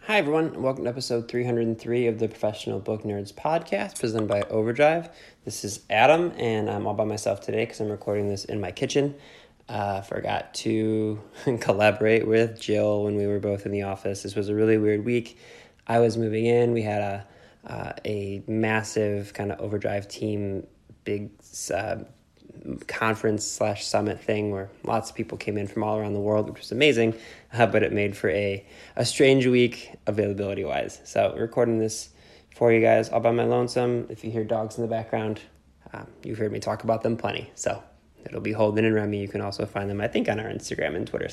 Hi, everyone. Welcome to episode 303 of the Professional Book Nerds podcast presented by Overdrive. This is Adam, and I'm all by myself today because I'm recording this in my kitchen. Forgot to collaborate with Jill when we were both in the office. This was a really weird week. I was moving in. We had a massive kind of Overdrive team, big conference/summit thing where lots of people came in from all around the world, which was amazing, but it made for a strange week availability wise. So recording this for you guys all by my lonesome. If you hear dogs in the background, you've heard me talk about them plenty. So it'll be Holden and Remy. You can also find them, I think, on our Instagram and Twitters.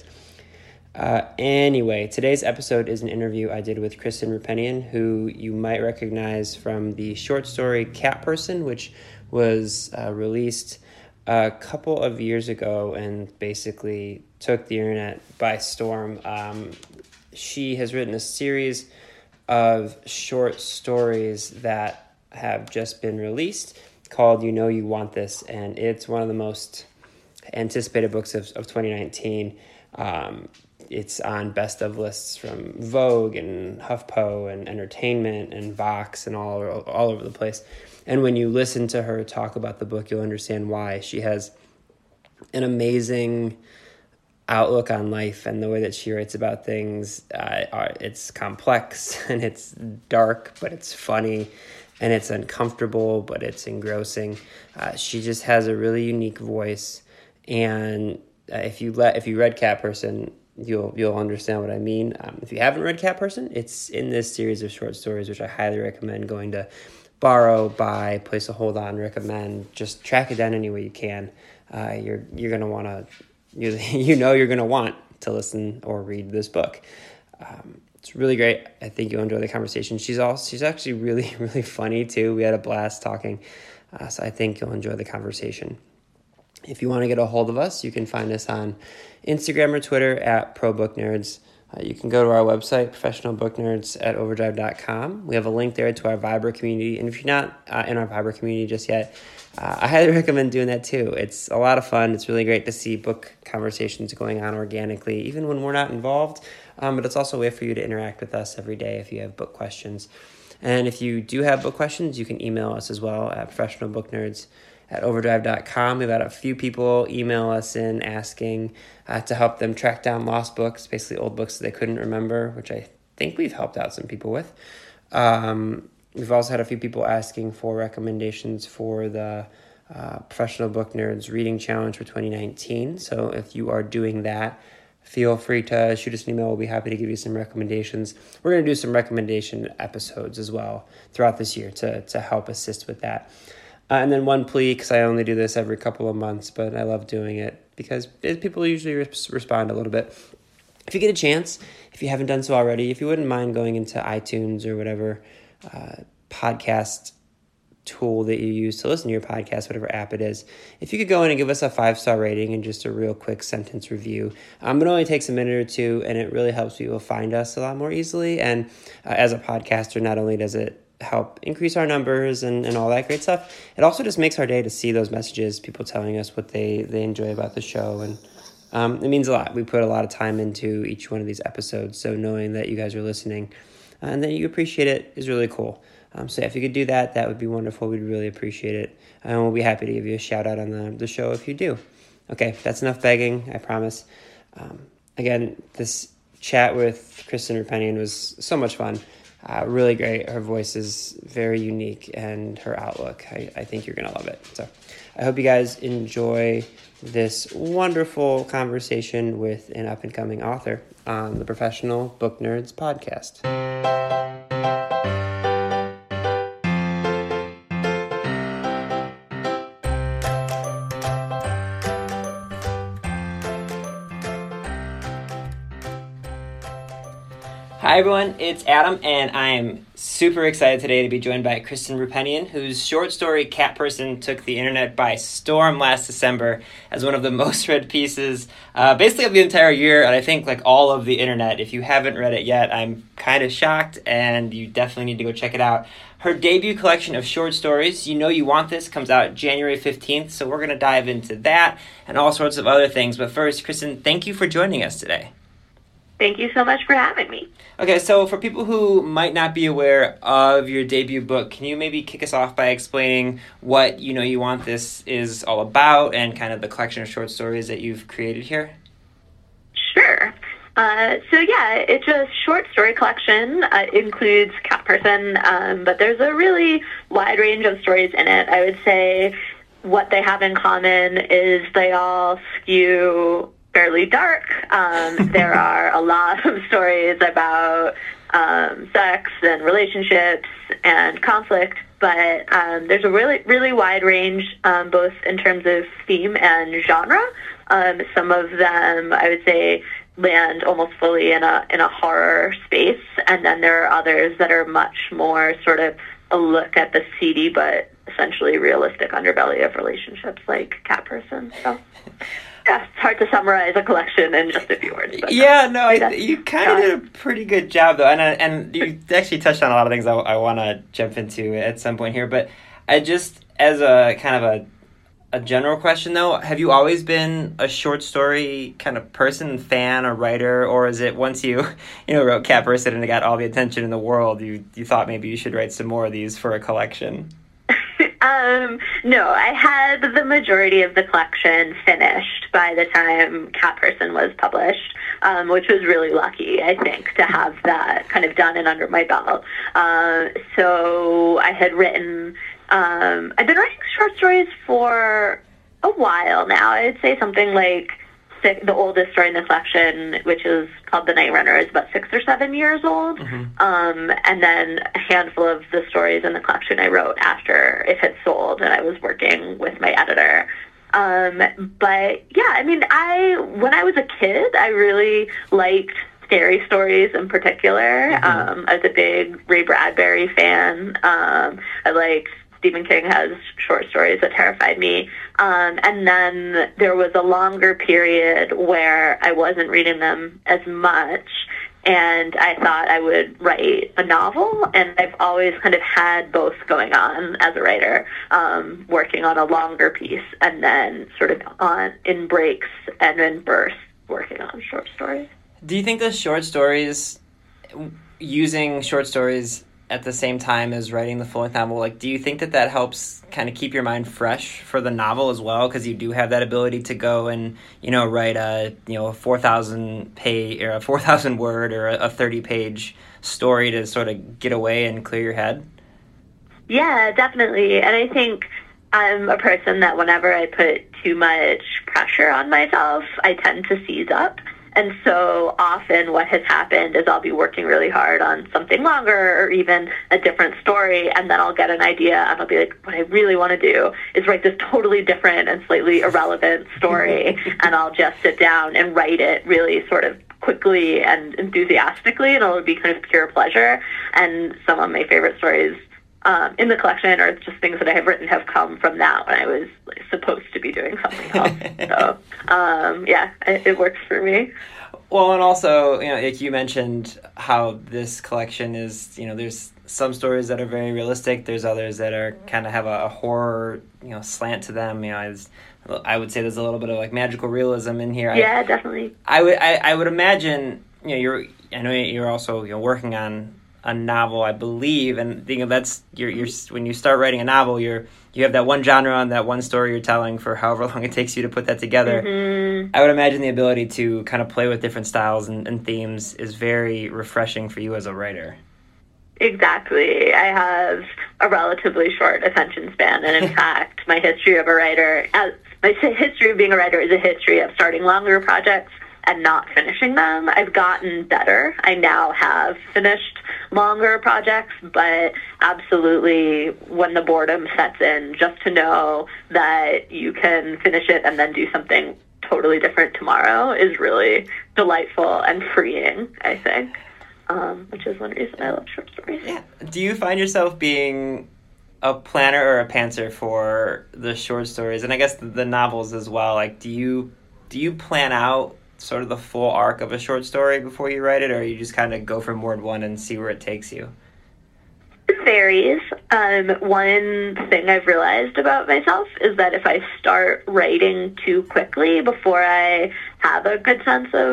Anyway, today's episode is an interview I did with Kristen Roupenian, who you might recognize from the short story Cat Person, which was released a couple of years ago and basically took the internet by storm. She has written a series of short stories that have just been released called You Know You Want This, and it's one of the most anticipated books of 2019. It's on best of lists from Vogue and HuffPo and Entertainment and Vox and all over the place. And when you listen to her talk about the book, you'll understand why. She has an amazing outlook on life, and the way that she writes about things, it's complex and it's dark, but it's funny, and it's uncomfortable, but it's engrossing. She just has a really unique voice, and if you read Cat Person, you'll understand what I mean. If you haven't read Cat Person, it's in this series of short stories, which I highly recommend going to borrow, buy, place a hold on, recommend. Just track it down any way you can. You're gonna want to, you're gonna want to listen or read this book. It's really great. I think you'll enjoy the conversation. She's actually really, really funny too. We had a blast talking, so I think you'll enjoy the conversation. If you want to get a hold of us, you can find us on Instagram or Twitter at ProBookNerds. You can go to our website, professionalbooknerds@overdrive.com. We have a link there to our Viber community. And if you're not in our Viber community just yet, I highly recommend doing that too. It's a lot of fun. It's really great to see book conversations going on organically, even when we're not involved. But it's also a way for you to interact with us every day if you have book questions. And if you do have book questions, you can email us as well at professionalbooknerds@overdrive.com. We've had a few people email us in asking to help them track down lost books, basically old books that they couldn't remember, which I think we've helped out some people with. We've also had a few people asking for recommendations for the Professional Book Nerds Reading Challenge for 2019. So if you are doing that, feel free to shoot us an email. We'll be happy to give you some recommendations. We're going to do some recommendation episodes as well throughout this year to help assist with that. And then one plea, because I only do this every couple of months, but I love doing it because people usually respond a little bit. If you get a chance, if you haven't done so already, if you wouldn't mind going into iTunes or whatever podcast tool that you use to listen to your podcast, whatever app it is, if you could go in and give us a 5-star rating and just a real quick sentence review. It only takes a minute or two, and it really helps people find us a lot more easily. And as a podcaster, not only does it help increase our numbers and all that great stuff, it also just makes our day to see those messages, people telling us what they enjoy about the show, and it means a lot. We put a lot of time into each one of these episodes, so knowing that you guys are listening and that you appreciate it is really cool. So if you could do that, that would be wonderful. We'd really appreciate it, and we'll be happy to give you a shout out on the show if you do. Okay, that's enough begging, I promise. Again, this chat with Kristen Roupenian was so much fun. Really great. Her voice is very unique, and her outlook, I think you're going to love it. So I hope you guys enjoy this wonderful conversation with an up-and-coming author on the Professional Book Nerds podcast. Hi everyone, it's Adam, and I am super excited today to be joined by Kristen Roupenian, whose short story Cat Person took the internet by storm last December as one of the most read pieces basically of the entire year, and I think like all of the internet. If you haven't read it yet, I'm kind of shocked, and you definitely need to go check it out. Her debut collection of short stories, You Know You Want This, comes out January 15th, so we're going to dive into that and all sorts of other things. But first, Kristen, thank you for joining us today. Thank you so much for having me. Okay, so for people who might not be aware of your debut book, can you maybe kick us off by explaining what You Want This is all about and kind of the collection of short stories that you've created here? Sure. It's a short story collection. It includes Cat Person, but there's a really wide range of stories in it. I would say what they have in common is they all skew fairly dark. There are a lot of stories about sex and relationships and conflict, but there's a really, really wide range, both in terms of theme and genre. Some of them, I would say, land almost fully in a horror space, and then there are others that are much more sort of a look at the seedy but essentially realistic underbelly of relationships, like Cat Person. So, yeah, it's hard to summarize a collection in just a few words. But you kind of did a pretty good job, though, and you actually touched on a lot of things I want to jump into at some point here. But I just, as a kind of a general question, though, have you always been a short story kind of person, fan, or writer, or is it once you wrote Cat Person and it got all the attention in the world, you thought maybe you should write some more of these for a collection? No, I had the majority of the collection finished by the time Cat Person was published, which was really lucky, I think, to have that kind of done and under my belt. So I had written, I've been writing short stories for a while now. I'd say something like the oldest story in the collection, which is called The Night Runner, is about 6 or 7 years old. Mm-hmm. And then a handful of the stories in the collection I wrote after it had sold and I was working with my editor. But yeah, I mean, when I was a kid, I really liked scary stories in particular. Mm-hmm. I was a big Ray Bradbury fan. I liked Stephen King has short stories that terrified me. And then there was a longer period where I wasn't reading them as much, and I thought I would write a novel, and I've always kind of had both going on as a writer, working on a longer piece, and then sort of in breaks and in bursts working on short stories. Do you think the short stories, using short stories at the same time as writing the full-length novel, like, do you think that helps kind of keep your mind fresh for the novel as well? Because you do have that ability to go and, write a 4,000 page or a 4,000 word or a 30-page story to sort of get away and clear your head. Yeah, definitely. And I think I'm a person that whenever I put too much pressure on myself, I tend to seize up. And so often what has happened is I'll be working really hard on something longer or even a different story, and then I'll get an idea and I'll be like, what I really want to do is write this totally different and slightly irrelevant story, and I'll just sit down and write it really sort of quickly and enthusiastically, and it'll be kind of pure pleasure. And some of my favorite stories in the collection, or just things that I have written, have come from that when I was supposed to be doing something else. So, it works for me. Well, and also, like you mentioned how this collection is, there's some stories that are very realistic. There's others that are kind of have a horror, slant to them. I would say there's a little bit of like magical realism in here. Yeah, definitely. I would imagine, I know you're also working on a novel, I believe, and that's you're when you start writing a novel, you have that one genre and that one story you're telling for however long it takes you to put that together. Mm-hmm. I would imagine the ability to kind of play with different styles and themes is very refreshing for you as a writer. Exactly. I have a relatively short attention span, and in fact, my history of being a writer is a history of starting longer projects and not finishing them. I've gotten better. I now have finished longer projects, but absolutely when the boredom sets in, just to know that you can finish it and then do something totally different tomorrow is really delightful and freeing, I think, which is one reason I love short stories. Yeah. Do you find yourself being a planner or a pantser for the short stories, and I guess the novels as well? Like, do you plan out sort of the full arc of a short story before you write it, or you just kind of go from word one and see where it takes you? It varies. One thing I've realized about myself is that if I start writing too quickly before I have a good sense of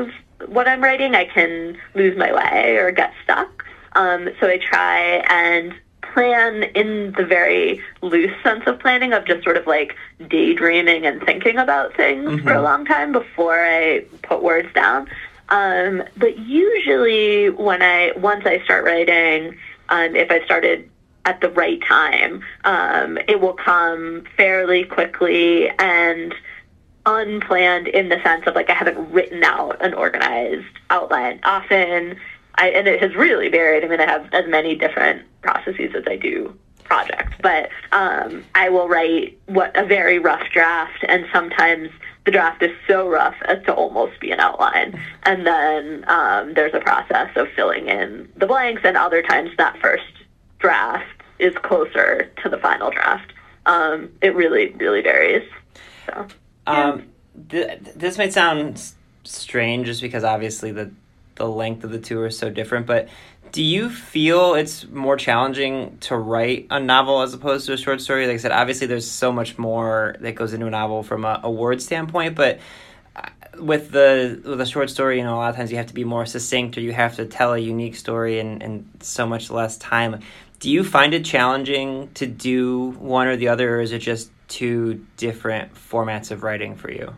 what I'm writing, I can lose my way or get stuck. So I try and plan in the very loose sense of planning, of just sort of like daydreaming and thinking about things for a long time before I put words down. But usually once I start writing, if I started at the right time, it will come fairly quickly and unplanned, in the sense of like I haven't written out an organized outline. Often, and it has really varied. I mean, I have as many different processes as I do projects, but I will write a very rough draft, and sometimes the draft is so rough as to almost be an outline. And then there's a process of filling in the blanks, and other times that first draft is closer to the final draft. It really, really varies. So, yeah. This might sound strange, just because obviously the length of the two are so different, but do you feel it's more challenging to write a novel as opposed to a short story? Like I said, obviously there's so much more that goes into a novel from a word standpoint, but with a short story, a lot of times you have to be more succinct, or you have to tell a unique story in so much less time. Do you find it challenging to do one or the other, or is it just two different formats of writing for you?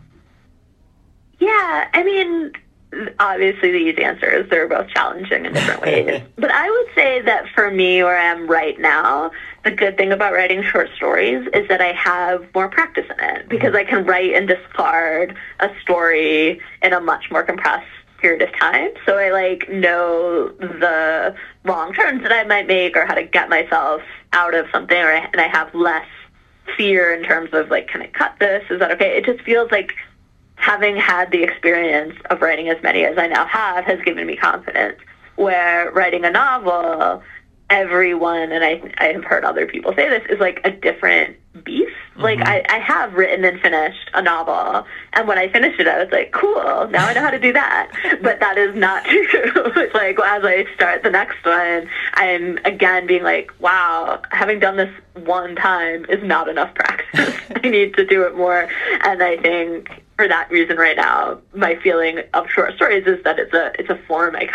Yeah, I mean, obviously the easy answer is they're both challenging in different ways. But I would say that for me, where I am right now, the good thing about writing short stories is that I have more practice in it, because I can write and discard a story in a much more compressed period of time. So I know the wrong turns that I might make, or how to get myself out of something, and I have less fear in terms of can I cut this? Is that okay? It just feels like having had the experience of writing as many as I now have has given me confidence, where writing a novel, everyone, and I have heard other people say this, is a different beast. I have written and finished a novel, and when I finished it, I was like, cool, now I know how to do that. But that is not true. It's as I start the next one, I'm again being wow, having done this one time is not enough practice. I need to do it more. And I think for that reason right now, my feeling of short stories is that it's a form I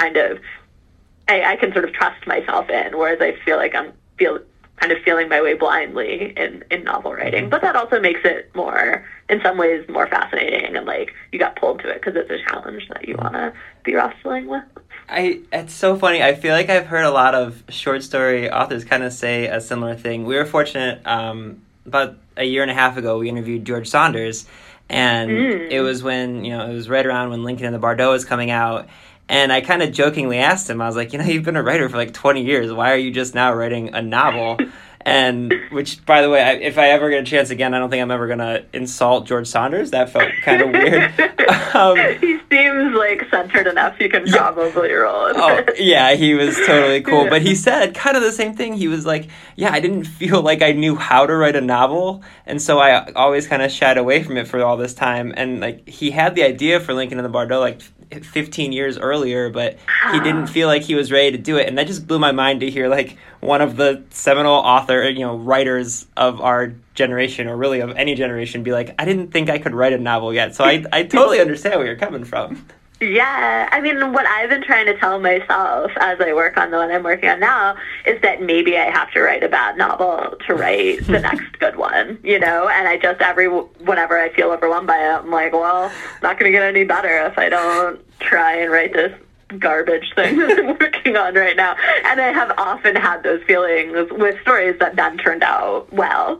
can sort of trust myself in, whereas I feel like I'm feeling my way blindly in novel writing. But that also makes it in some ways, more fascinating, and you got pulled to it because it's a challenge that you want to be wrestling with. It's so funny. I feel like I've heard a lot of short story authors kind of say a similar thing. We were fortunate, about a year and a half ago, we interviewed George Saunders, and it was when, it was right around when Lincoln and the Bardo was coming out. And I kind of jokingly asked him, I was like, you've been a writer for 20 years. Why are you just now writing a novel? And which, by the way, if I ever get a chance again, I don't think I'm ever going to insult George Saunders. That felt kind of weird. He seems centered enough. You can probably roll with it. Yeah, he was totally cool. But he said kind of the same thing. He was like, I didn't feel like I knew how to write a novel. And so I always kind of shied away from it for all this time. And he had the idea for Lincoln and the Bardo 15 years earlier, but he didn't feel like he was ready to do it. And that just blew my mind to hear one of the seminal writers of our generation, or really of any generation, be I didn't think I could write a novel yet. So I totally understand where you're coming from. Yeah, I mean, what I've been trying to tell myself as I work on the one I'm working on now is that maybe I have to write a bad novel to write the next good one, And I just, whenever I feel overwhelmed by it, I'm well, it's not going to get any better if I don't try and write this garbage thing that I'm working on right now. And I have often had those feelings with stories that then turned out well.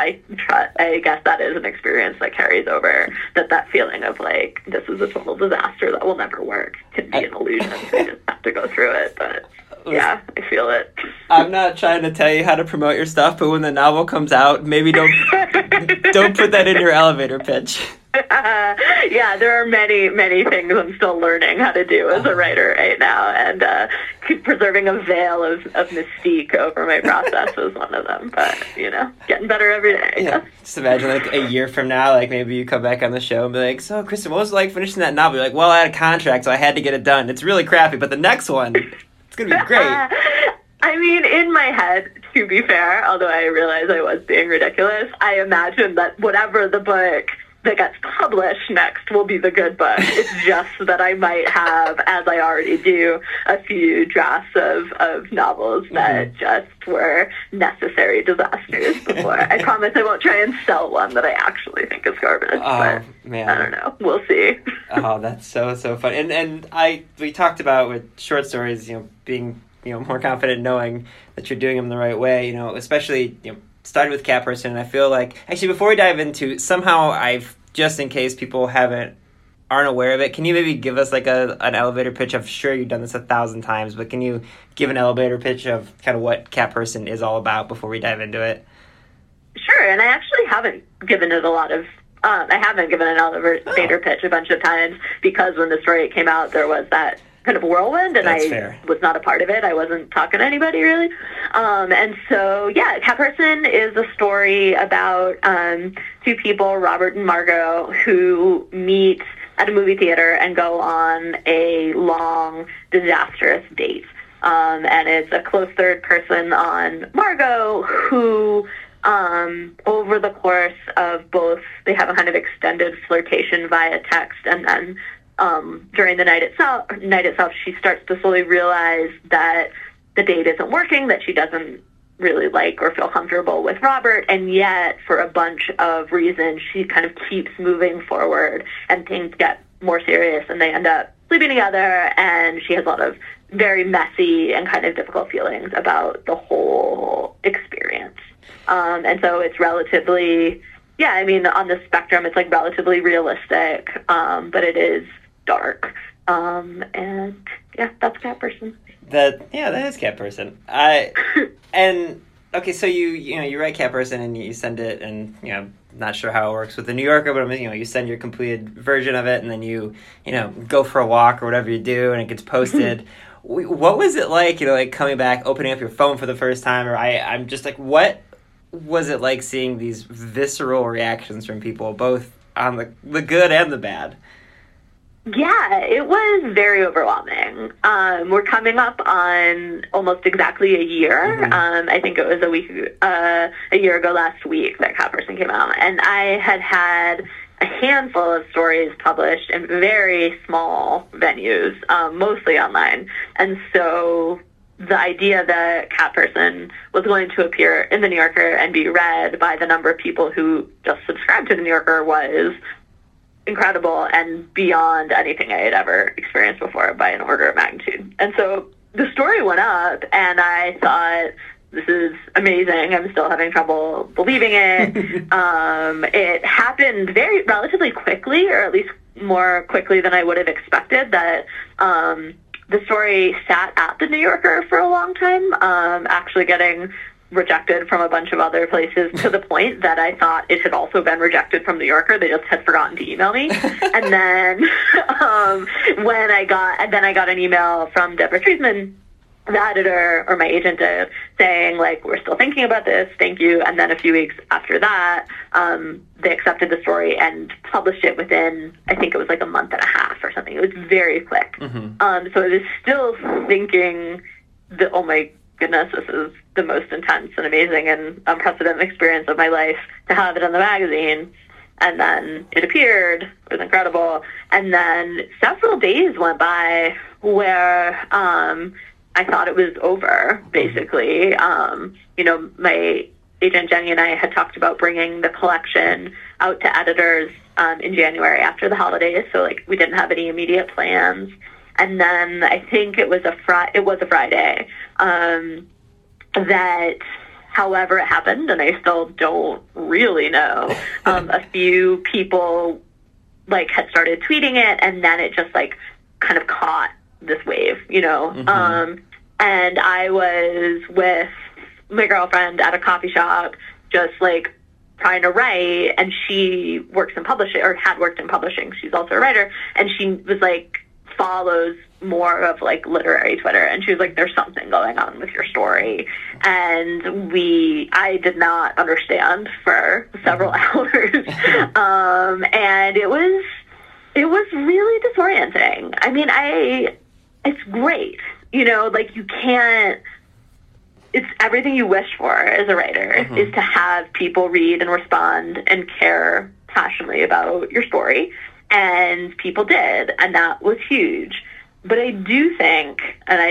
I guess that is an experience that carries over, that feeling of this is a total disaster that will never work can be an illusion. You just have to go through it. But yeah, I feel it. I'm not trying to tell you how to promote your stuff, but when the novel comes out, maybe don't put that in your elevator pitch. Yeah, there are many, many things I'm still learning how to do as a writer right now, and preserving a veil of mystique over my process is one of them. But, getting better every day. Yeah. Just imagine a year from now, maybe you come back on the show and be so, Kristen, what was it like finishing that novel? You're well, I had a contract, so I had to get it done. It's really crappy, but the next one, it's going to be great. I mean, in my head, to be fair, although I realize I was being ridiculous, I imagined that whatever the book that gets published next will be the good book. It's just that I might have, as I already do, a few drafts of novels that just were necessary disasters before. I promise I won't try and sell one that I actually think is garbage. But man. I don't know. We'll see. Oh, that's so fun. And we talked about with short stories, being more confident knowing that you're doing them the right way. Especially started with Cat Person. And I feel like actually before we dive into somehow just in case people aren't aware of it, can you maybe give us like an elevator pitch of, sure, you've done this 1,000 times, but can you give an elevator pitch of kind of what Cat Person is all about before we dive into it? Sure, and I actually haven't given it I haven't given an elevator pitch a bunch of times because when the story came out, there was that kind of whirlwind, and That's I fair. was not a part of it. I wasn't talking to anybody, really. And so, yeah, Cat Person is a story about two people, Robert and Margot, who meet at a movie theater and go on a long, disastrous date. And it's a close third person on Margot, who over the course of both, they have a kind of extended flirtation via text, and then during the night itself, she starts to slowly realize that the date isn't working, that she doesn't really like or feel comfortable with Robert, and yet for a bunch of reasons, she kind of keeps moving forward, and things get more serious, and they end up sleeping together, and she has a lot of very messy and kind of difficult feelings about the whole experience. And so it's relatively, on the spectrum, it's like relatively realistic, but it is dark. And that's Cat Person. That is Cat Person. And okay, so you write Cat Person and you send it, and not sure how it works with the New Yorker, but you send your completed version of it, and then you go for a walk or whatever you do, and it gets posted. What was it like, like coming back, opening up your phone for the first time, or I'm just like, what was it like seeing these visceral reactions from people, both on the good and the bad? Yeah, it was very overwhelming. We're coming up on almost exactly a year. I think it was a year ago last week that Cat Person came out, and I had a handful of stories published in very small venues, mostly online. And so the idea that Cat Person was going to appear in the New Yorker and be read by the number of people who just subscribed to the New Yorker was incredible and beyond anything I had ever experienced before by an order of magnitude. And so the story went up, and I thought, this is amazing. I'm still having trouble believing it. It happened relatively quickly, or at least more quickly than I would have expected, that the story sat at the New Yorker for a long time, actually getting rejected from a bunch of other places to the point that I thought it had also been rejected from the New Yorker. They just had forgotten to email me. And then when I got an email from Deborah Treisman, the editor, or my agent did, saying, like, we're still thinking about this, thank you. And then a few weeks after that, they accepted the story and published it within, I think it was like a month and a half or something. It was very quick. So I was still thinking that, oh my goodness, this is the most intense and amazing and unprecedented experience of my life to have it in the magazine. And then it appeared. It was incredible. And then several days went by where I thought it was over, basically. My agent Jenny and I had talked about bringing the collection out to editors in January after the holidays, so like we didn't have any immediate plans. And then I think it was a Friday that, however it happened, and I still don't really know, a few people like had started tweeting it, and then it just like kind of caught this wave, and I was with my girlfriend at a coffee shop, just like trying to write, and she works in publishing, or had worked in publishing. She's also a writer, and she was like, follows more of like literary Twitter, and she was like, there's something going on with your story. And I did not understand for several hours. And it was really disorienting. I mean, it's great, like you can't, it's everything you wish for as a writer, is to have people read and respond and care passionately about your story. And people did, and that was huge. But I do think, and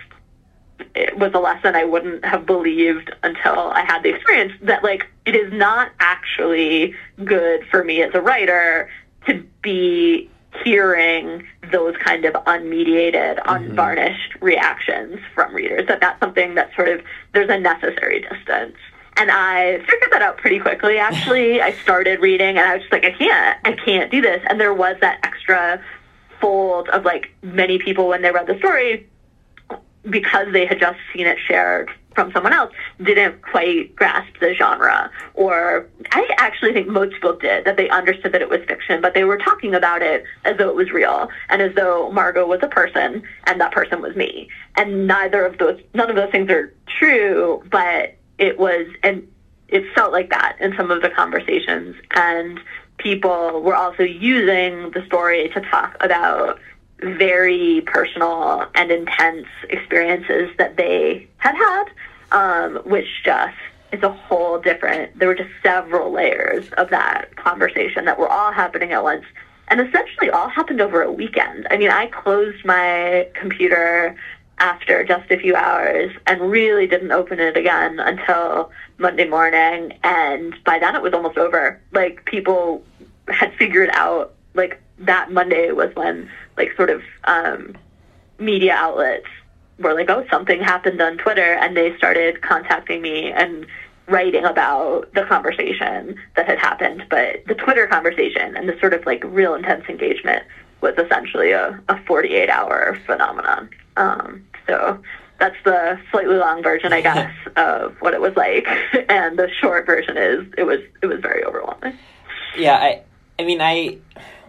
it was a lesson I wouldn't have believed until I had the experience, that like it is not actually good for me as a writer to be hearing those kind of unmediated, unvarnished reactions from readers. That's something that sort of, there's a necessary distance. And I figured that out pretty quickly, actually. I started reading, and I was just like, I can't do this. And there was that extra fold of, like, many people, when they read the story, because they had just seen it shared from someone else, didn't quite grasp the genre. Or I actually think most people did, that they understood that it was fiction, but they were talking about it as though it was real, and as though Margot was a person, and that person was me. And none of those things are true, but it was, and it felt like that in some of the conversations. And people were also using the story to talk about very personal and intense experiences that they had, which just is a whole different, there were just several layers of that conversation that were all happening at once, and essentially all happened over a weekend. I mean, I closed my computer after just a few hours and really didn't open it again until Monday morning, and by then it was almost over. Like, people had figured out, like, that Monday was when, like, sort of media outlets were like, oh, something happened on Twitter, and they started contacting me and writing about the conversation that had happened. But the Twitter conversation and the sort of, like, real intense engagement was essentially a 48-hour phenomenon. So that's the slightly long version, I guess, of what it was like. And the short version is it was very overwhelming. Yeah, I mean, I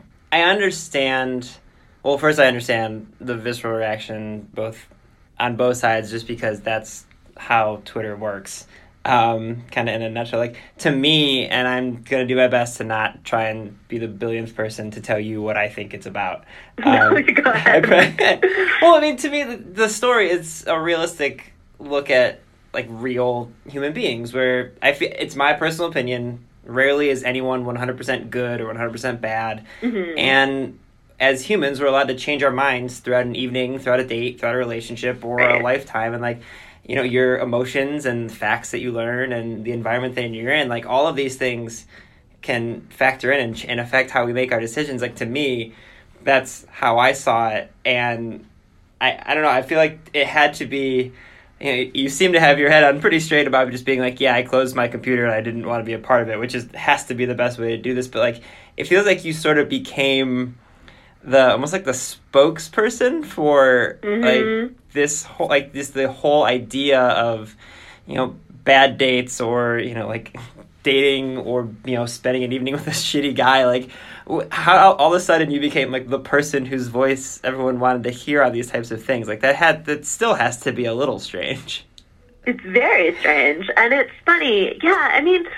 understand. Well, first, I understand the visceral reaction on both sides, just because that's how Twitter works. Kind of in a nutshell, like, to me, and I'm going to do my best to not try and be the billionth person to tell you what I think it's about. Go ahead. Well, I mean, to me, the story is a realistic look at, like, real human beings, where I feel, it's my personal opinion, rarely is anyone 100% good or 100% bad. Mm-hmm. And as humans, we're allowed to change our minds throughout an evening, throughout a date, throughout a relationship, or a lifetime. And, like, you know, your emotions and facts that you learn and the environment that you're in, like, all of these things can factor in and affect how we make our decisions. Like, to me, that's how I saw it. And I don't know, I feel like it had to be, you know, you seem to have your head on pretty straight about just being like, yeah, I closed my computer and I didn't want to be a part of it, which has to be the best way to do this. But, like, it feels like you sort of became almost like the spokesperson for like this whole, like, the whole idea of, you know, bad dates, or, you know, like, dating, or, you know, spending an evening with a shitty guy. Like, how all of a sudden you became, like, the person whose voice everyone wanted to hear on these types of things. Like, that still has to be a little strange. It's very strange, and it's funny. Yeah, I mean,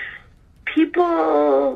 people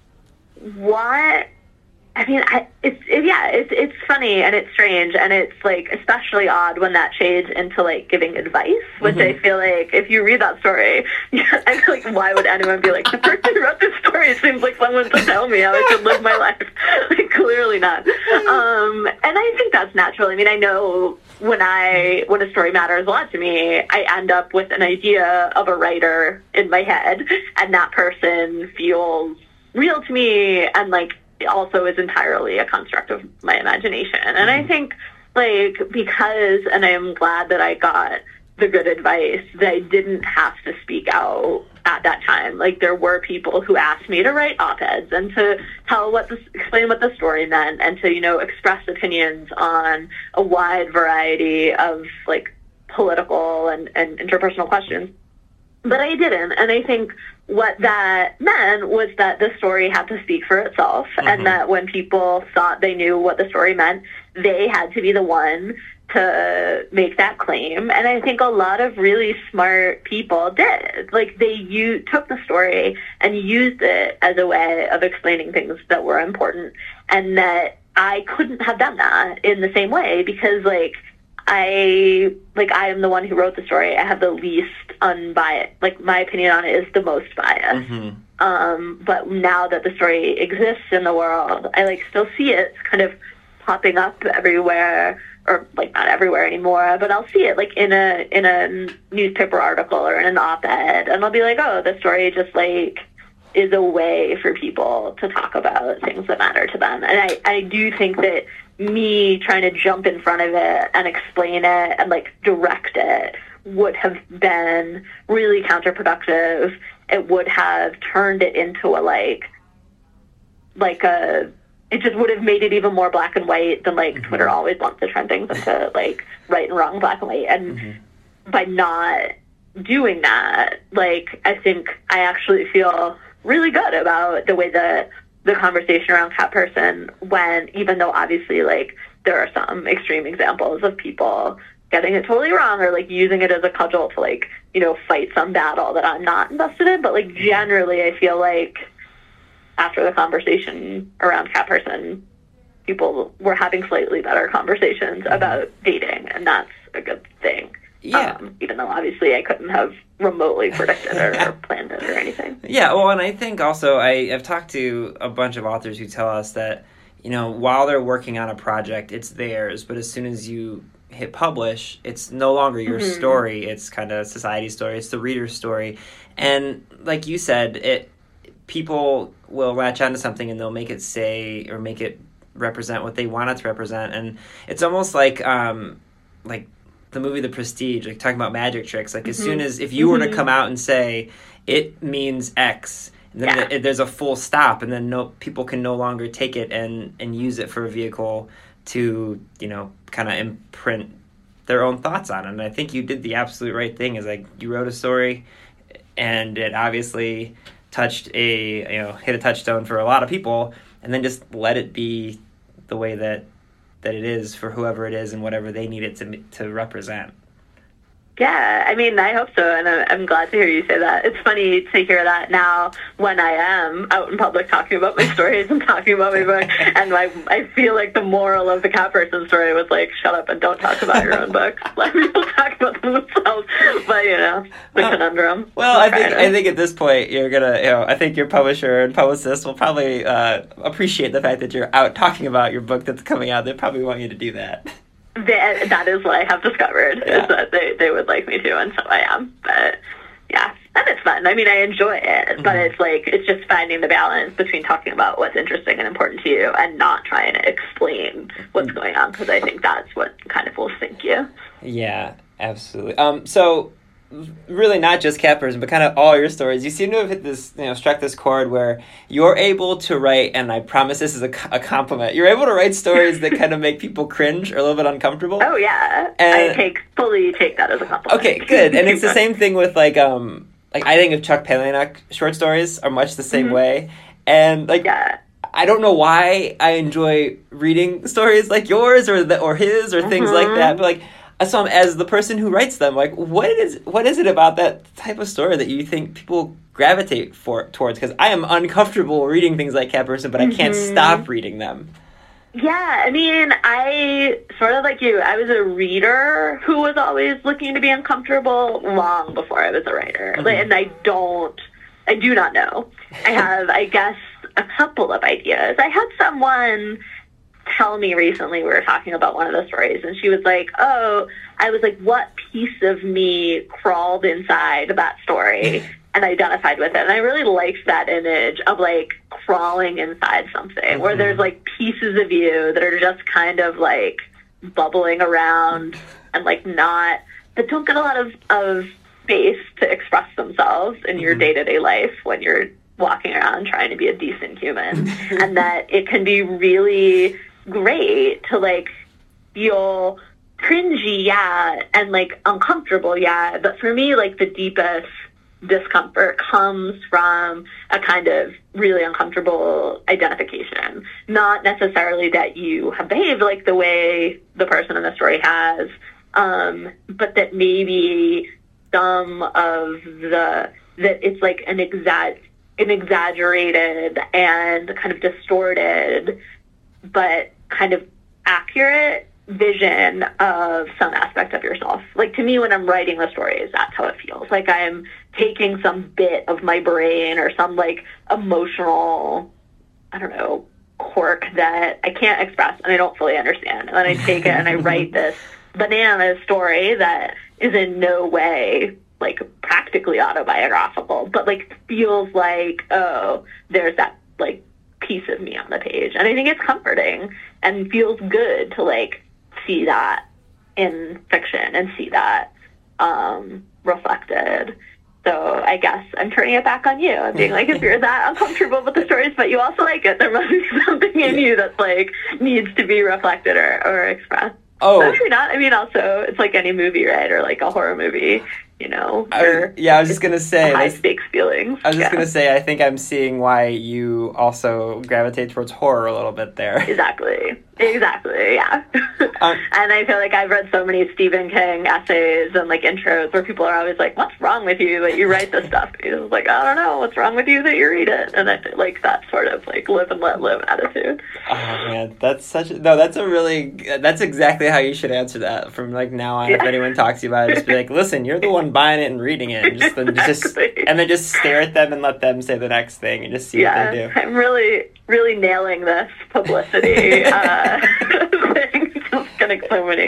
want. I mean, it's funny, and it's strange, and it's, like, especially odd when that shades into, like, giving advice, which I feel like if you read that story, I feel like, why would anyone be like, the person who wrote this story seems like someone to tell me how I should live my life. Like, clearly not. And I think that's natural. I mean, I know when a story matters a lot to me, I end up with an idea of a writer in my head, and that person feels real to me, and, like, it also is entirely a construct of my imagination. And I think, like, because, and I'm glad that I got the good advice, that I didn't have to speak out at that time. Like, there were people who asked me to write op-eds and to explain what the story meant, and to, you know, express opinions on a wide variety of, like, political and interpersonal questions. But I didn't, and I think what that meant was that the story had to speak for itself, and that when people thought they knew what the story meant, they had to be the one to make that claim. And I think a lot of really smart people did. Like, they took the story and used it as a way of explaining things that were important, and that I couldn't have done that in the same way, because, like, I am the one who wrote the story. I have the least unbiased, like, my opinion on it is the most biased. But now that the story exists in the world, I like still see it kind of popping up everywhere, or like not everywhere anymore, but I'll see it like in a newspaper article or in an op-ed, and I'll be like, oh, the story just like is a way for people to talk about things that matter to them. And I do think that me trying to jump in front of it and explain it and like direct it would have been really counterproductive. It would have turned it into it just would have made it even more black and white than like Twitter always wants to turn things into like right and wrong, black and white. And by not doing that, like, I think I actually feel really good about the way that the conversation around Cat Person went, even though obviously like there are some extreme examples of people getting it totally wrong or like using it as a cudgel to like, you know, fight some battle that I'm not invested in. But like generally I feel like after the conversation around Cat Person, people were having slightly better conversations about dating, and that's a good thing. Yeah. Even though obviously I couldn't have remotely predicted it or planned it or anything. Yeah, well, and I think also I've talked to a bunch of authors who tell us that, you know, while they're working on a project, it's theirs, but as soon as you hit publish, it's no longer your story. It's kind of society's story. It's the reader's story. And like you said, people will latch onto something and they'll make it say or make it represent what they want it to represent. And it's almost like the movie The Prestige, like talking about magic tricks. Like as soon as if you were to come out and say it means X, and then there's a full stop, and then people can no longer take it and use it for a vehicle to, you know, kind of imprint their own thoughts on it. And I think you did the absolute right thing. Is like you wrote a story, and it obviously hit a touchstone for a lot of people, and then just let it be the way that it is for whoever it is and whatever they need it to represent. Yeah, I mean, I hope so, and I'm glad to hear you say that. It's funny to hear that now when I am out in public talking about my stories and talking about my book, and I feel like the moral of the Cat Person story was like, shut up and don't talk about your own books. Let people talk about them themselves. But, you know, the conundrum. Well, I think at this point you're gonna, you know, I think your publisher and publicist will probably appreciate the fact that you're out talking about your book that's coming out. They probably want you to do that. That is what I have discovered, is that they would like me to, and so I am. But yeah, and it's fun. I mean, I enjoy it, but it's like, it's just finding the balance between talking about what's interesting and important to you and not trying to explain what's going on, because I think that's what kind of will sink you. Yeah, absolutely. So really not just Cat Person, but kind of all your stories, you seem to have hit this, you know, struck this chord where you're able to write, and I promise this is a compliment, you're able to write stories that kind of make people cringe or a little bit uncomfortable. Oh yeah, and I fully take that as a compliment. Okay, good. And it's the same thing with like I think of Chuck Palahniuk short stories are much the same way, and like I don't know why I enjoy reading stories like yours or his or things like that, but like, so as the person who writes them, like, what is it about that type of story that you think people gravitate towards? Because I am uncomfortable reading things like Cat Person, but I can't stop reading them. Yeah, I mean, I sort of like you. I was a reader who was always looking to be uncomfortable long before I was a writer, and I do not know. I have, I guess, a couple of ideas. I had someone tell me recently, we were talking about one of the stories, and she was like, oh, I was like, what piece of me crawled inside that story and identified with it? And I really liked that image of like crawling inside something where there's like pieces of you that are just kind of like bubbling around and like that don't get a lot of space to express themselves in your day-to-day life when you're walking around trying to be a decent human. And that it can be really great to like feel cringy, and like uncomfortable, but for me, like the deepest discomfort comes from a kind of really uncomfortable identification. Not necessarily that you have behaved like the way the person in the story has, but that maybe some of that it's like an exaggerated and kind of distorted but kind of accurate vision of some aspect of yourself. Like, to me, when I'm writing the stories, that's how it feels. Like I'm taking some bit of my brain or some like emotional, I don't know, quirk that I can't express and I don't fully understand. And then I take it and I write this banana story that is in no way like practically autobiographical, but like feels like, oh, there's that like piece of me on the page. And I think it's comforting and feels good to like see that in fiction and see that reflected. So I guess I'm turning it back on you. I'm being like, if you're that uncomfortable with the stories, but you also like it, there must be something in you that's like needs to be reflected or expressed. Oh, but maybe not. I mean, also, it's like any movie, right? Or like a horror movie, you know. I was just gonna say high stakes feelings. I was just gonna say I think I'm seeing why you also gravitate towards horror a little bit there. Exactly, yeah. And I feel like I've read so many Stephen King essays and like intros where people are always like, "What's wrong with you that you write this stuff?" He's like, "I don't know. What's wrong with you that you read it?" And I like that sort of like live and let live attitude. Oh man, that's exactly how you should answer that from like now on. Yeah. If anyone talks to you about it, just be like, "Listen, you're the one buying it and reading it," and just stare at them and let them say the next thing and just see what they do. I'm really nailing this publicity thing. Just getting so many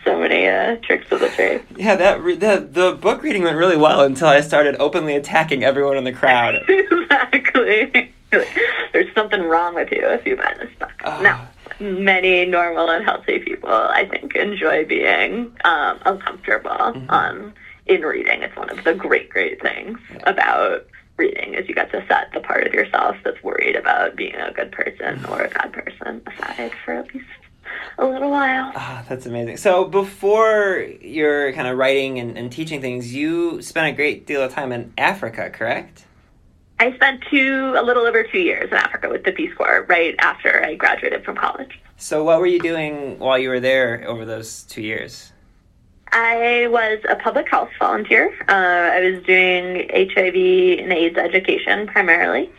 tricks of the trade. Yeah, the book reading went really well until I started openly attacking everyone in the crowd. Exactly. There's something wrong with you if you buy this book. No. Many normal and healthy people, I think, enjoy being uncomfortable in reading. It's one of the great things about reading is you get to set the part of yourself that's worried about being a good person or a bad person aside for at least a little while. That's amazing. So before you're kind of writing and teaching things, you spent a great deal of time in Africa, correct? I spent a little over 2 years in Africa with the Peace Corps right after I graduated from college. So what were you doing while you were there over those 2 years? I was a public health volunteer. I was doing HIV and AIDS education primarily.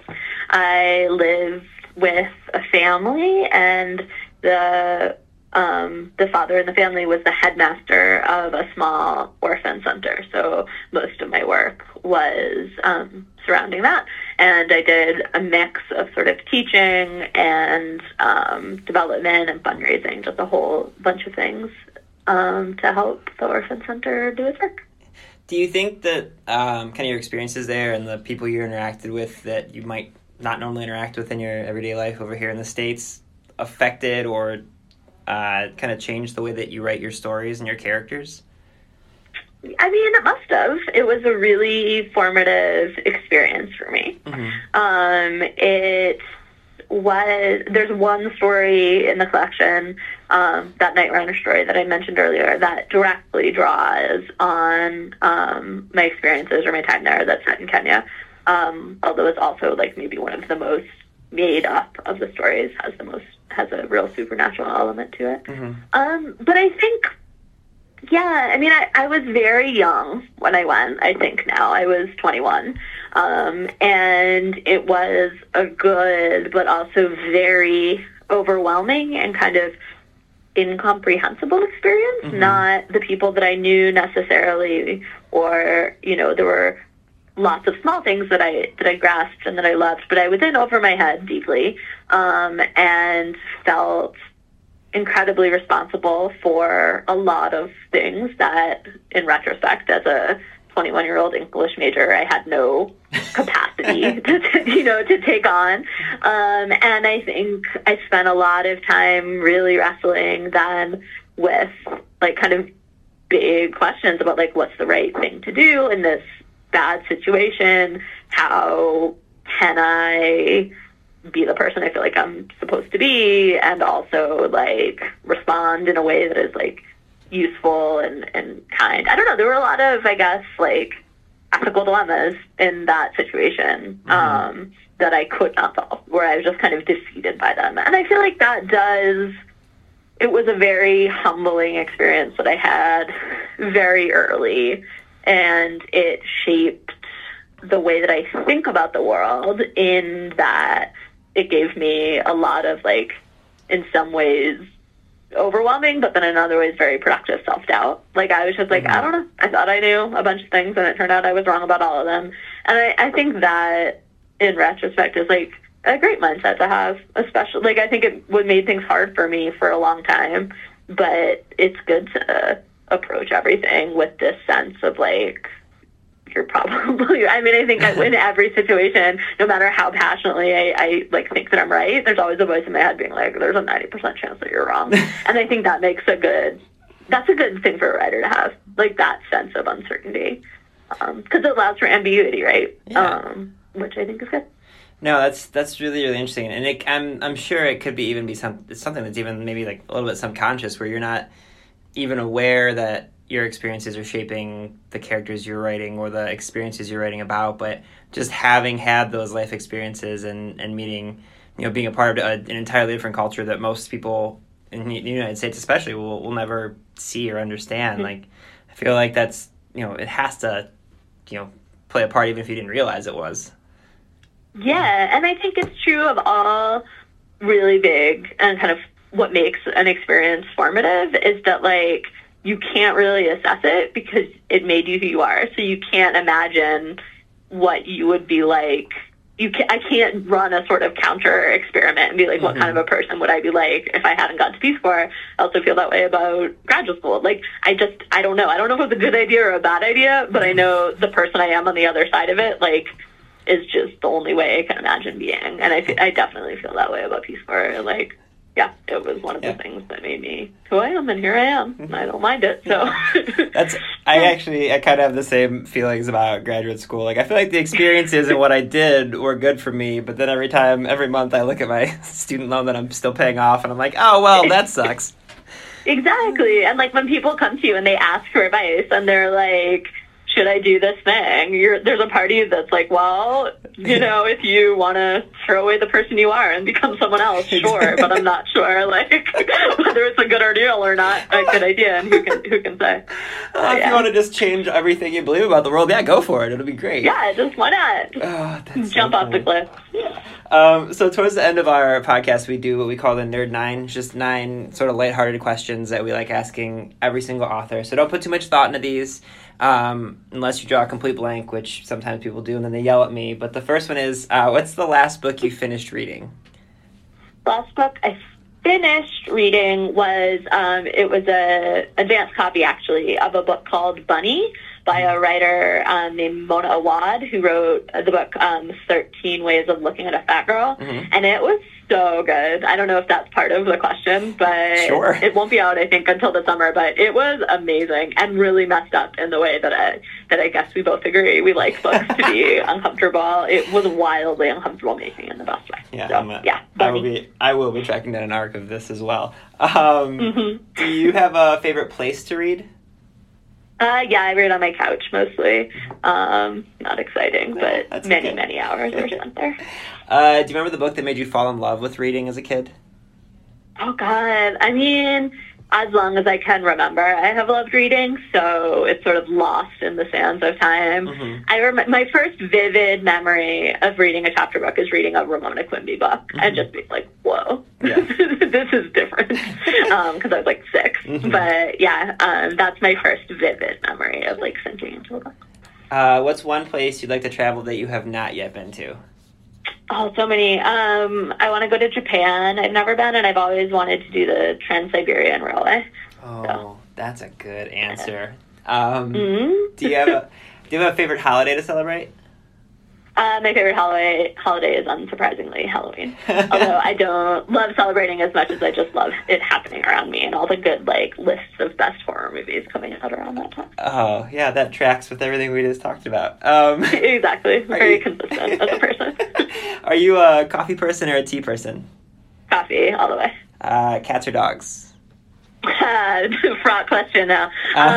I lived with a family, and the father in the family was the headmaster of a small orphan center. So most of my work was surrounding that. And I did a mix of sort of teaching and development and fundraising, just a whole bunch of things to help the orphan center do its work. Do you think that kind of your experiences there and the people you interacted with that you might not normally interact with in your everyday life over here in the States affected or kind of changed the way that you write your stories and your characters? I mean, it must have. It was a really formative experience for me. There's one story in the collection, that Night Runner story that I mentioned earlier, that directly draws on my experiences or my time there that's set in Kenya. Although it's also like maybe one of the most made up of the stories, has a real supernatural element to it. But I think, yeah, I mean, I was very young when I went. I think now I was 21. And it was a good, but also very overwhelming and kind of incomprehensible experience. Not the people that I knew necessarily, or, you know, there were lots of small things that I grasped and that I loved, but I was in over my head deeply, and felt incredibly responsible for a lot of things that, in retrospect, as a 21-year-old English major, I had no capacity to take on. And I think I spent a lot of time really wrestling then with like kind of big questions about like what's the right thing to do in this bad situation. How can I be the person I feel like I'm supposed to be, and also like respond in a way that is like useful and kind. I don't know. There were a lot of, I guess, like ethical dilemmas in that situation that I could not solve, where I was just kind of defeated by them. And I feel like it was a very humbling experience that I had very early, and it shaped the way that I think about the world, in that it gave me a lot of, like, in some ways, overwhelming, but then in other ways very productive self-doubt. Like, I was just like, I don't know. I thought I knew a bunch of things, and it turned out I was wrong about all of them. And I think that, in retrospect, is, like, a great mindset to have, especially, like, I think it would made things hard for me for a long time, but it's good to approach everything with this sense of, like, you're probably, I mean, I think in every situation, no matter how passionately I like think that I'm right, there's always a voice in my head being like, there's a 90% chance that you're wrong. And I think that makes that's a good thing for a writer to have, like that sense of uncertainty. Because it allows for ambiguity, right? Yeah. Which I think is good. No, that's really, really interesting. And I'm sure it could be something that's even maybe like a little bit subconscious, where you're not even aware that your experiences are shaping the characters you're writing or the experiences you're writing about, but just having had those life experiences and meeting, being a part of an entirely different culture that most people in the United States especially will never see or understand. Mm-hmm. Like, I feel like that's, it has to, play a part even if you didn't realize it was. Yeah, and I think it's true of all really big and kind of what makes an experience formative is that, like, you can't really assess it because it made you who you are. So you can't imagine what you would be like. I can't run a sort of counter experiment and be like, what kind of a person would I be like if I hadn't got to Peace Corps? I also feel that way about graduate school. Like, I don't know. I don't know if it's a good idea or a bad idea, but I know the person I am on the other side of it, like, is just the only way I can imagine being. And I definitely feel that way about Peace Corps. Like, yeah, it was one of the things that made me who I am, and here I am. And I don't mind it. So I kind of have the same feelings about graduate school. Like, I feel like the experiences and what I did were good for me, but then every month I look at my student loan that I'm still paying off, and I'm like, oh, well, that sucks. Exactly. And, like, when people come to you and they ask for advice, and they're like, should I do this thing? There's a part of you that's like, well, if you want to throw away the person you are and become someone else, sure, but I'm not sure, like, whether it's a good ordeal or not a good idea, and who can say? If you want to just change everything you believe about the world, yeah, go for it. It'll be great. Yeah, just why not? Jump off the cliff. So towards the end of our podcast, we do what we call the Nerd 9, just 9 sort of lighthearted questions that we like asking every single author. So don't put too much thought into these. Unless you draw a complete blank, which sometimes people do, and then they yell at me. But the first one is, what's the last book you finished reading? Last book I finished reading was, it was a advanced copy, actually, of a book called Bunny by a writer named Mona Awad, who wrote the book 13 Ways of Looking at a Fat Girl. Mm-hmm. And it was so good. I don't know if that's part of the question, but sure. It won't be out, I think, until the summer. But it was amazing and really messed up in the way that I guess we both agree we like books to be uncomfortable. It was wildly uncomfortable making in the best way. Yeah, so, I will be tracking down an arc of this as well. Do you have a favorite place to read? Yeah, I read on my couch mostly. Not exciting, but many hours were spent there. Do you remember the book that made you fall in love with reading as a kid? Oh, God. I mean, as long as I can remember, I have loved reading, so it's sort of lost in the sands of time. Mm-hmm. I remember my first vivid memory of reading a chapter book is reading a Ramona Quimby book, and just being like, whoa, this is different, because I was like 6. Mm-hmm. But yeah, that's my first vivid memory of like sinking into a book. What's one place you'd like to travel that you have not yet been to? Oh, so many. I want to go to Japan. I've never been, and I've always wanted to do the Trans-Siberian Railway. Oh, that's a good answer. Do you have a favorite holiday to celebrate? My favorite holiday is unsurprisingly Halloween. Although I don't love celebrating as much as I just love it happening around me and all the good like lists of best horror movies coming out around that time. Oh, yeah, that tracks with everything we just talked about. Exactly. Very consistent as a person. Are you a coffee person or a tea person? Coffee, all the way. Cats or dogs? Fraught question now.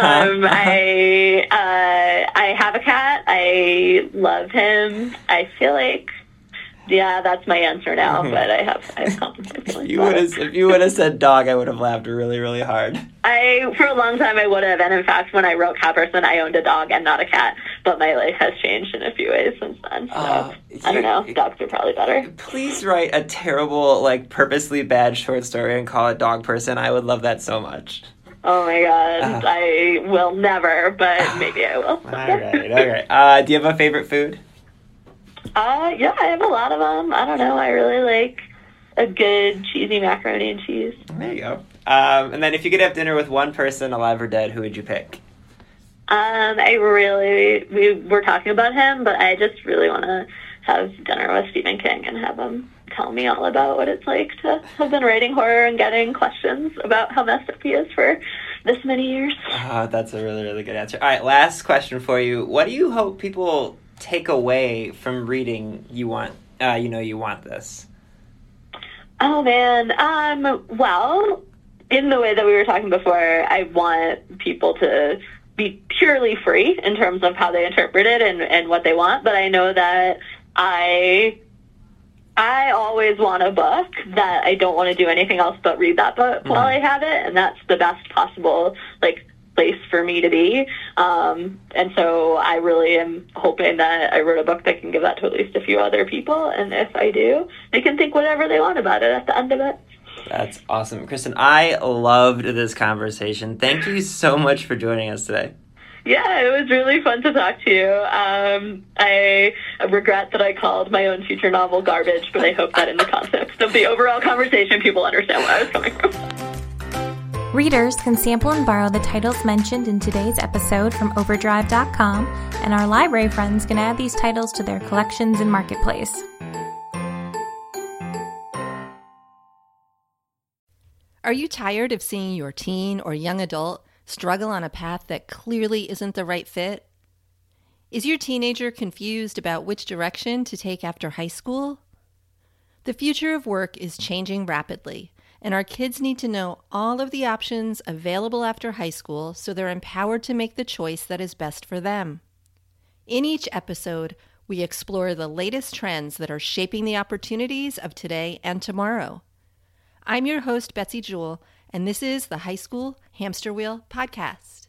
I have a cat. I love him. I feel like, yeah, that's my answer now. But I have complicated feelings. If you would have said dog, I would have laughed really, really hard. For a long time I would have, and in fact, when I wrote Cat Person, I owned a dog and not a cat. but my life has changed in a few ways since then. So I don't know. Dogs are probably better. Please write a terrible, like, purposely bad short story and call it Dog Person. I would love that so much. Oh my God. I will never, but maybe I will. All right. Do you have a favorite food? Yeah, I have a lot of them. I don't know. I really like a good cheesy macaroni and cheese. There you go. And then if you could have dinner with one person, alive or dead, who would you pick? We were talking about him, but I just really want to have dinner with Stephen King and have him tell me all about what it's like to have been writing horror and getting questions about how messed up he is for this many years. That's a really, really good answer. All right, last question for you. What do you hope people take away from reading You Want This? Oh, man. Well, in the way that we were talking before, I want people to be purely free in terms of how they interpret it and what they want. But I know that I always want a book that I don't want to do anything else but read that book while I have it. And that's the best possible, like, place for me to be. And so I really am hoping that I wrote a book that can give that to at least a few other people. And if I do, they can think whatever they want about it at the end of it. That's awesome. Kristen, I loved this conversation. Thank you so much for joining us today. Yeah, it was really fun to talk to you. I regret that I called my own future novel garbage, but I hope that in the context of the overall conversation, people understand where I was coming from. Readers can sample and borrow the titles mentioned in today's episode from Overdrive.com, and our library friends can add these titles to their collections in Marketplace. Are you tired of seeing your teen or young adult struggle on a path that clearly isn't the right fit? Is your teenager confused about which direction to take after high school? The future of work is changing rapidly, and our kids need to know all of the options available after high school so they're empowered to make the choice that is best for them. In each episode, we explore the latest trends that are shaping the opportunities of today and tomorrow. I'm your host, Betsy Jewell, and this is the High School Hamster Wheel Podcast.